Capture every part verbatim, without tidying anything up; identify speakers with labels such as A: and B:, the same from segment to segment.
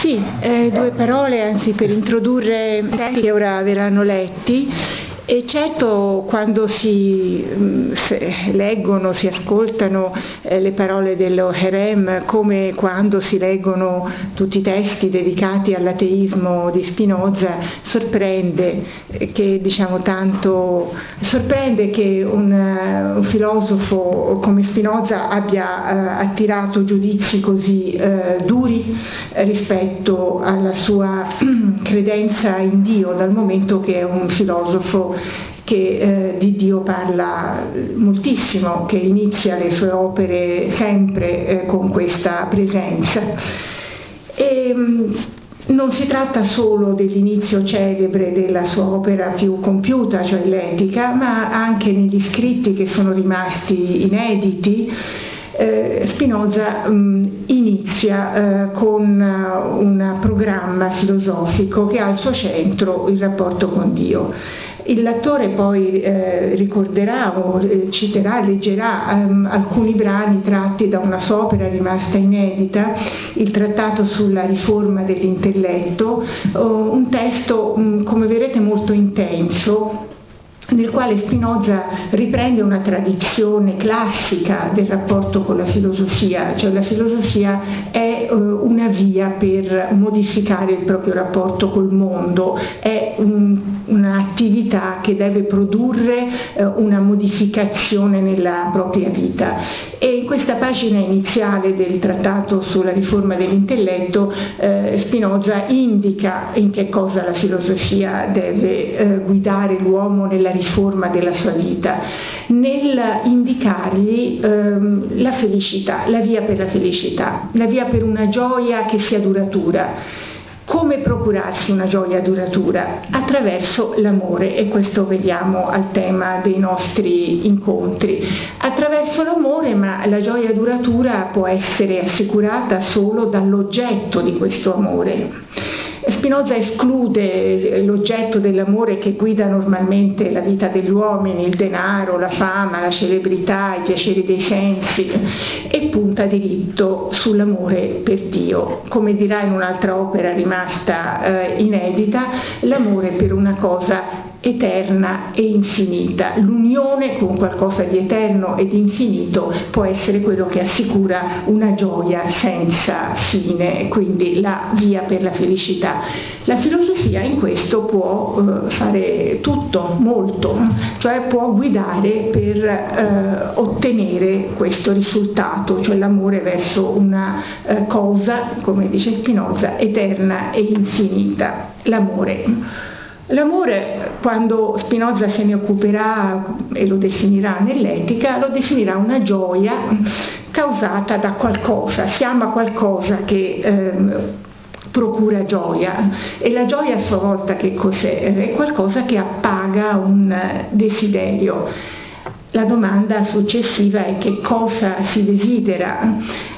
A: Sì, eh, due parole anzi per introdurre i testi che ora verranno letti. E certo, quando si mh, leggono, si ascoltano eh, le parole dello Herem, come quando si leggono tutti i testi dedicati all'ateismo di Spinoza, sorprende che diciamo tanto sorprende che un, uh, un filosofo come Spinoza abbia uh, attirato giudizi così uh, duri rispetto alla sua credenza in Dio, dal momento che è un filosofo che eh, di Dio parla moltissimo, che inizia le sue opere sempre eh, con questa presenza. E, mh, non si tratta solo dell'inizio celebre della sua opera più compiuta, cioè l'Etica, ma anche negli scritti che sono rimasti inediti. Eh, Spinoza mh, inizia eh, con uh, un programma filosofico che ha al suo centro il rapporto con Dio. Il lettore poi eh, ricorderà o eh, citerà, leggerà um, alcuni brani tratti da una sua opera rimasta inedita, il Trattato sulla riforma dell'intelletto, uh, un testo um, come vedrete molto intenso, nel quale Spinoza riprende una tradizione classica del rapporto con la filosofia, cioè la filosofia è uh, una via per modificare il proprio rapporto col mondo, è un, un'attività che deve produrre uh, una modificazione nella propria vita. E in questa pagina iniziale del Trattato sulla riforma dell'intelletto eh, Spinoza indica in che cosa la filosofia deve eh, guidare l'uomo nella riforma della sua vita, nel indicargli ehm, la felicità, la via per la felicità, la via per una gioia che sia duratura. Come procurarsi una gioia duratura? Attraverso l'amore, e questo vediamo al tema dei nostri incontri. Attraverso l'amore, ma la gioia duratura può essere assicurata solo dall'oggetto di questo amore. Spinoza esclude l'oggetto dell'amore che guida normalmente la vita degli uomini, il denaro, la fama, la celebrità, i piaceri dei sensi, e punta diritto sull'amore per Dio. Come dirà in un'altra opera rimasta eh, inedita, l'amore per una cosa eterna e infinita. L'unione con qualcosa di eterno e di infinito può essere quello che assicura una gioia senza fine, quindi la via per la felicità. La filosofia in questo può eh, fare tutto, molto, cioè può guidare per eh, ottenere questo risultato, cioè l'amore verso una eh, cosa, come dice Spinoza, eterna e infinita. L'amore. L'amore, quando Spinoza se ne occuperà e lo definirà nell'Etica, lo definirà una gioia causata da qualcosa, si ama qualcosa che ehm, procura gioia, e la gioia a sua volta che cos'è? È qualcosa che appaga un desiderio. La domanda successiva è che cosa si desidera?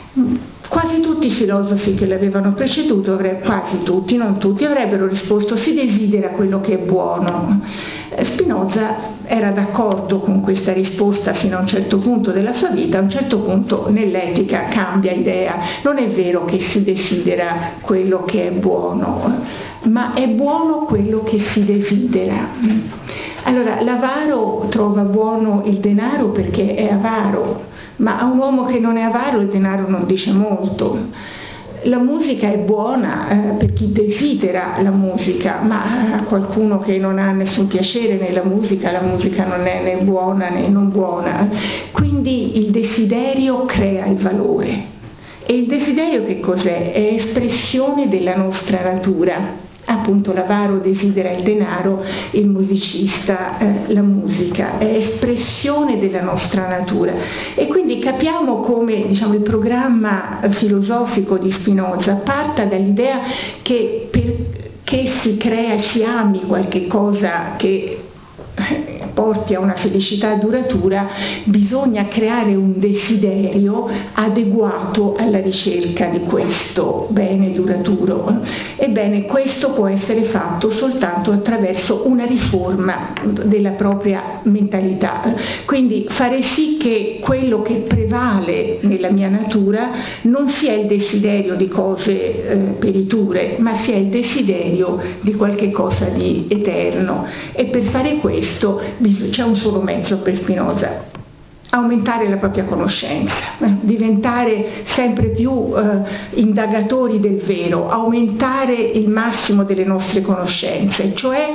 A: Quasi tutti i filosofi che l'avevano preceduto, quasi tutti, non tutti, avrebbero risposto: si desidera quello che è buono. Spinoza era d'accordo con questa risposta fino a un certo punto della sua vita. A un certo punto nell'Etica cambia idea. Non è vero che si desidera quello che è buono, ma è buono quello che si desidera. Allora, l'avaro trova buono il denaro perché è avaro, ma a un uomo che non è avaro il denaro non dice molto. La musica è buona eh, per chi desidera la musica, ma a qualcuno che non ha nessun piacere nella musica, la musica non è né buona né non buona. Quindi il desiderio crea il valore. E il desiderio che cos'è? È espressione della nostra natura. Appunto, l'avaro desidera il denaro, il musicista eh, la musica, è espressione della nostra natura. E quindi capiamo come, diciamo, il programma filosofico di Spinoza parta dall'idea che perché si crea, si ami qualche cosa che porti a una felicità duratura, bisogna creare un desiderio adeguato alla ricerca di questo bene duraturo. Ebbene, questo può essere fatto soltanto attraverso una riforma della propria mentalità, quindi fare sì che quello che prevale nella mia natura non sia il desiderio di cose eh, periture, ma sia il desiderio di qualche cosa di eterno. E per fare questo c'è un solo mezzo per Spinoza: aumentare la propria conoscenza, diventare sempre più eh, indagatori del vero, aumentare il massimo delle nostre conoscenze, cioè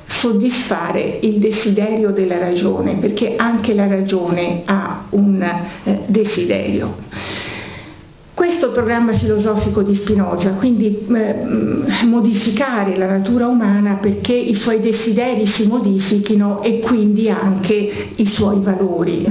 A: soddisfare il desiderio della ragione, perché anche la ragione ha un eh, desiderio. Questo è il programma filosofico di Spinoza, quindi eh, modificare la natura umana perché i suoi desideri si modifichino e quindi anche i suoi valori.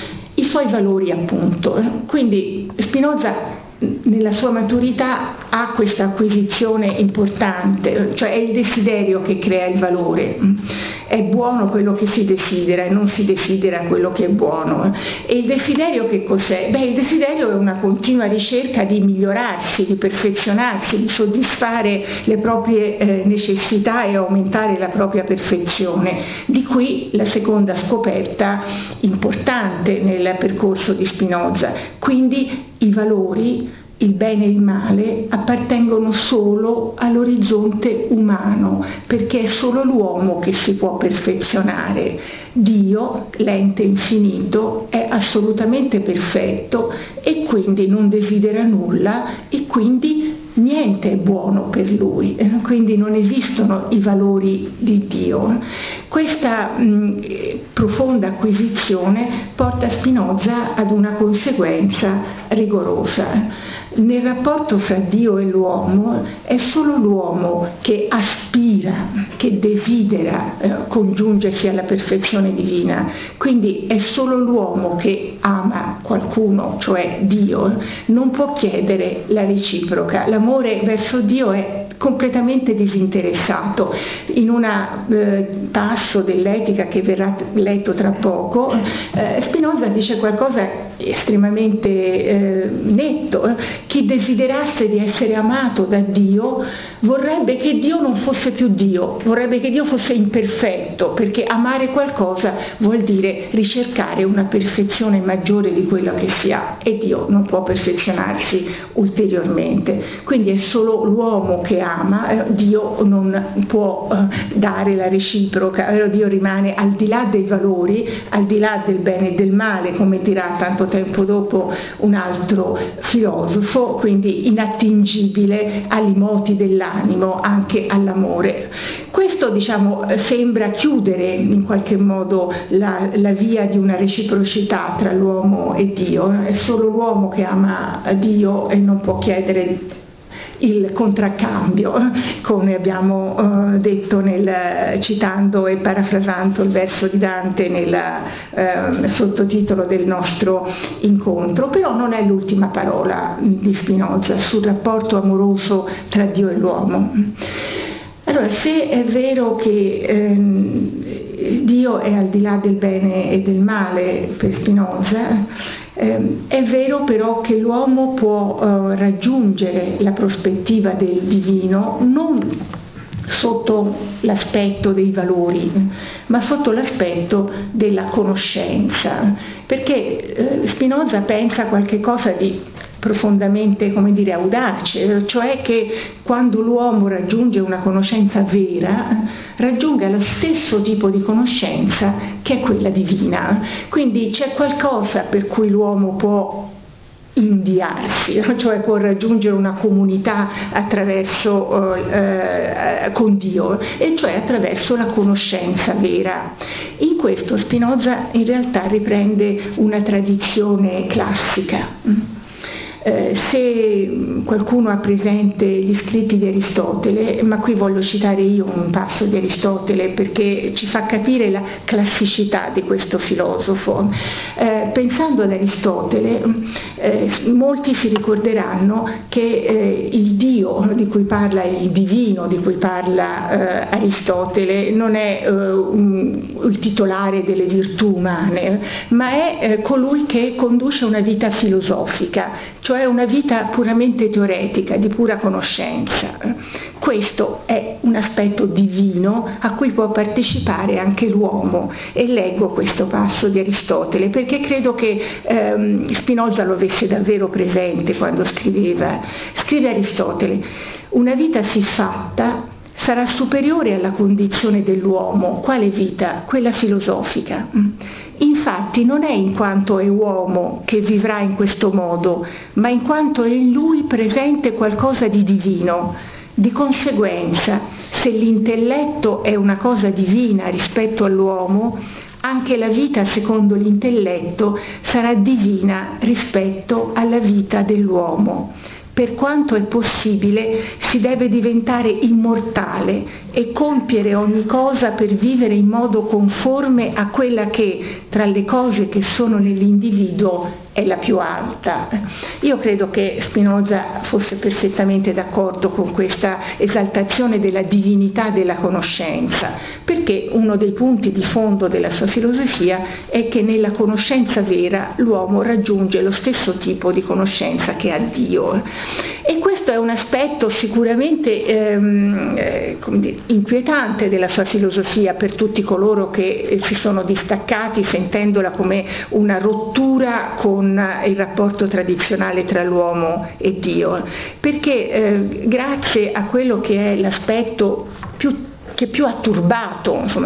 A: I suoi valori, appunto. Quindi Spinoza nella sua maturità ha questa acquisizione importante, cioè è il desiderio che crea il valore. È buono quello che si desidera e non si desidera quello che è buono. E il desiderio che cos'è? Beh, il desiderio è una continua ricerca di migliorarsi, di perfezionarsi, di soddisfare le proprie eh, necessità e aumentare la propria perfezione. Di qui la seconda scoperta importante nel percorso di Spinoza. Quindi i valori, il bene e il male, appartengono solo all'orizzonte umano, perché è solo l'uomo che si può perfezionare. Dio, l'ente infinito, è assolutamente perfetto e quindi non desidera nulla e quindi niente è buono per lui, quindi non esistono i valori di Dio. Questa mh, profonda acquisizione porta Spinoza ad una conseguenza rigorosa. Nel rapporto fra Dio e l'uomo è solo l'uomo che aspira, che desidera eh, congiungersi alla perfezione divina, quindi è solo l'uomo che ama qualcuno, cioè Dio, non può chiedere la reciproca. L'amore verso Dio è completamente disinteressato. In un eh, passo dell'Etica che verrà letto tra poco, eh, Spinoza dice qualcosa estremamente eh, netto: chi desiderasse di essere amato da Dio vorrebbe che Dio non fosse più Dio, vorrebbe che Dio fosse imperfetto, perché amare qualcosa vuol dire ricercare una perfezione maggiore di quella che si ha e Dio non può perfezionarsi ulteriormente. Quindi è solo l'uomo che ama, Dio non può dare la reciproca, Dio rimane al di là dei valori, al di là del bene e del male, come dirà tanto tempo dopo un altro filosofo, quindi inattingibile agli moti dell'animo, anche all'amore. Questo, diciamo, sembra chiudere in qualche modo la, la via di una reciprocità tra l'uomo e Dio. È solo l'uomo che ama Dio e non può chiedere il contraccambio, come abbiamo uh, detto nel, citando e parafrasando il verso di Dante nel uh, sottotitolo del nostro incontro. Però non è l'ultima parola di Spinoza sul rapporto amoroso tra Dio e l'uomo. Allora, se è vero che ehm, Dio è al di là del bene e del male per Spinoza, Eh, è vero però che l'uomo può eh, raggiungere la prospettiva del divino non sotto l'aspetto dei valori, ma sotto l'aspetto della conoscenza, perché eh, Spinoza pensa a qualche cosa di profondamente, come dire, audace, cioè che quando l'uomo raggiunge una conoscenza vera, raggiunga lo stesso tipo di conoscenza che è quella divina. Quindi c'è qualcosa per cui l'uomo può inviarsi, cioè può raggiungere una comunità attraverso eh, con Dio, e cioè attraverso la conoscenza vera. In questo Spinoza in realtà riprende una tradizione classica. Eh, se qualcuno ha presente gli scritti di Aristotele, ma qui voglio citare io un passo di Aristotele perché ci fa capire la classicità di questo filosofo. Eh, pensando ad Aristotele, eh, molti si ricorderanno che eh, il Dio di cui parla, il divino di cui parla eh, Aristotele, non è eh, un, il titolare delle virtù umane, ma è eh, colui che conduce una vita filosofica, cioè una vita puramente teoretica, di pura conoscenza. Questo è un aspetto divino a cui può partecipare anche l'uomo, e leggo questo passo di Aristotele perché credo che ehm, Spinoza lo avesse davvero presente quando scriveva. Scrive Aristotele: una vita siffatta sarà superiore alla condizione dell'uomo. Quale vita? Quella filosofica. Infatti non è in quanto è uomo che vivrà in questo modo, ma in quanto è in lui presente qualcosa di divino. Di conseguenza, se l'intelletto è una cosa divina rispetto all'uomo, anche la vita secondo l'intelletto sarà divina rispetto alla vita dell'uomo. Per quanto è possibile, si deve diventare immortale e compiere ogni cosa per vivere in modo conforme a quella che, tra le cose che sono nell'individuo, è la più alta. Io credo che Spinoza fosse perfettamente d'accordo con questa esaltazione della divinità della conoscenza, perché uno dei punti di fondo della sua filosofia è che nella conoscenza vera l'uomo raggiunge lo stesso tipo di conoscenza che ha Dio. E questo è un aspetto sicuramente ehm, eh, come dire, inquietante della sua filosofia per tutti coloro che eh, si sono distaccati sentendola come una rottura con il rapporto tradizionale tra l'uomo e Dio, perché eh, grazie a quello che è l'aspetto più che più ha turbato insomma,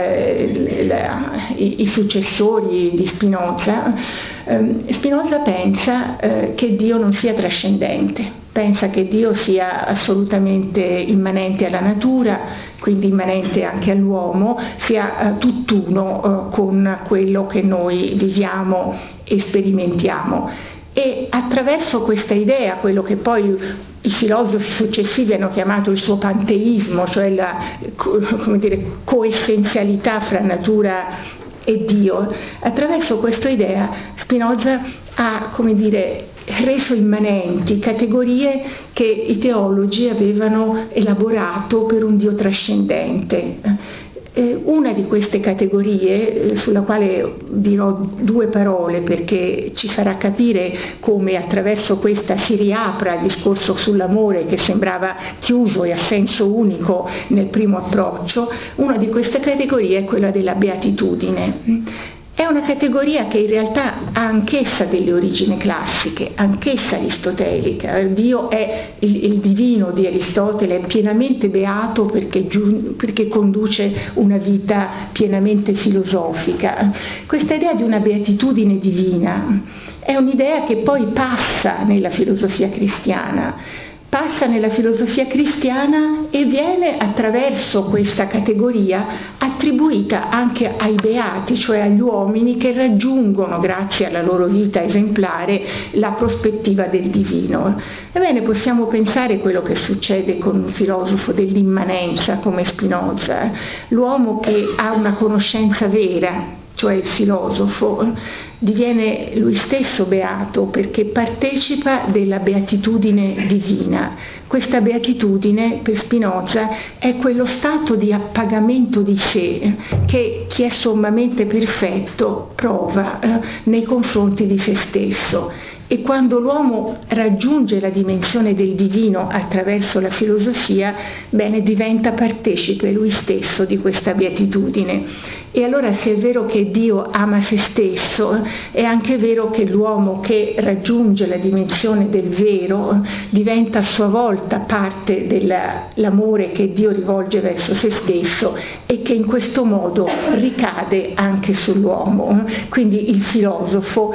A: eh, la, i, i successori di Spinoza, eh, Spinoza pensa eh, che Dio non sia trascendente, pensa che Dio sia assolutamente immanente alla natura, quindi immanente anche all'uomo, sia eh, tutt'uno eh, con quello che noi viviamo e sperimentiamo. E attraverso questa idea, quello che poi i filosofi successivi hanno chiamato il suo panteismo, cioè la come dire, coessenzialità fra natura e Dio, attraverso questa idea Spinoza ha, come dire, reso immanenti categorie che i teologi avevano elaborato per un Dio trascendente. Una di queste categorie, sulla quale dirò due parole perché ci farà capire come attraverso questa si riapra il discorso sull'amore che sembrava chiuso e a senso unico nel primo approccio, una di queste categorie è quella della beatitudine. È una categoria che in realtà ha anch'essa delle origini classiche, anch'essa aristotelica. Dio è il, il divino di Aristotele, è pienamente beato perché, giu, perché conduce una vita pienamente filosofica. Questa idea di una beatitudine divina è un'idea che poi passa nella filosofia cristiana. Passa nella filosofia cristiana e viene attraverso questa categoria attribuita anche ai beati, cioè agli uomini che raggiungono, grazie alla loro vita esemplare, la prospettiva del divino. Ebbene, possiamo pensare a quello che succede con un filosofo dell'immanenza come Spinoza, l'uomo che ha una conoscenza vera, cioè il filosofo, diviene lui stesso beato perché partecipa della beatitudine divina. Questa beatitudine per Spinoza è quello stato di appagamento di sé che chi è sommamente perfetto prova eh, nei confronti di se stesso. E quando l'uomo raggiunge la dimensione del divino attraverso la filosofia, bene, diventa partecipe lui stesso di questa beatitudine. E allora, se è vero che Dio ama se stesso, è anche vero che l'uomo che raggiunge la dimensione del vero diventa a sua volta parte dell'amore che Dio rivolge verso se stesso e che in questo modo ricade anche sull'uomo. Quindi il filosofo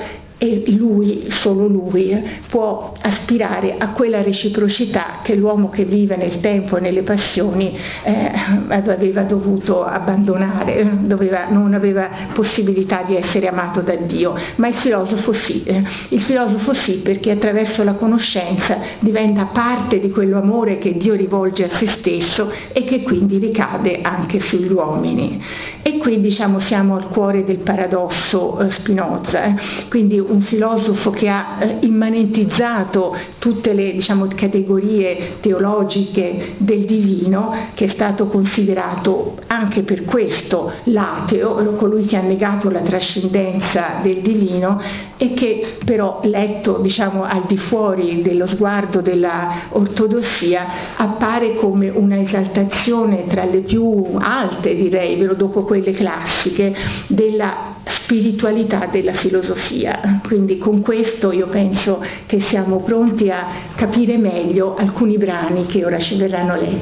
A: e lui, solo lui, può aspirare a quella reciprocità che l'uomo che vive nel tempo e nelle passioni eh, aveva dovuto abbandonare, doveva, non aveva possibilità di essere amato da Dio. Ma il filosofo sì, eh, il filosofo sì, perché attraverso la conoscenza diventa parte di quello amore che Dio rivolge a se stesso e che quindi ricade anche sugli uomini. E qui diciamo siamo al cuore del paradosso eh, Spinoza, eh. Quindi un filosofo che ha eh, immanentizzato tutte le diciamo, categorie teologiche del divino, che è stato considerato anche per questo l'ateo, colui che ha negato la trascendenza del divino, e che però letto diciamo, al di fuori dello sguardo della ortodossia appare come una esaltazione tra le più alte, direi, dopo quelle classiche, della spiritualità della filosofia. Quindi con questo io penso che siamo pronti a capire meglio alcuni brani che ora ci verranno letti.